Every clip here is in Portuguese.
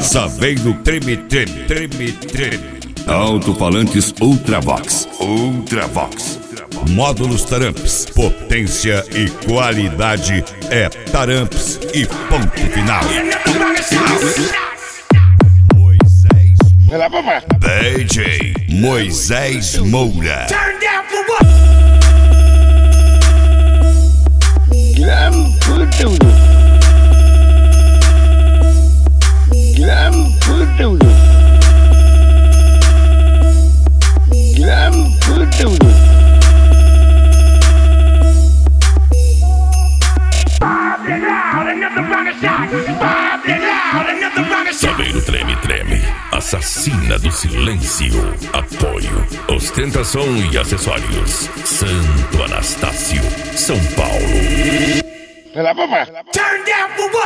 Só vem no treme. Alto-falantes Ultravox. Módulos Taramps, potência e qualidade é Taramps e ponto final. DJ Moisés Moura. Saveiro treme, assassina do silêncio. Apoio, ostentação e acessórios. Santo Anastácio, São Paulo. Turn down for what?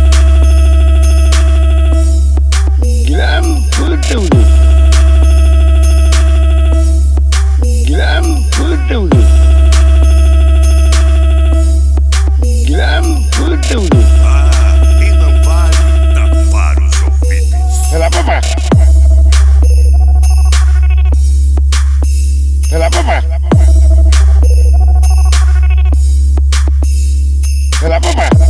E não vale tapar os ouvidos. Pela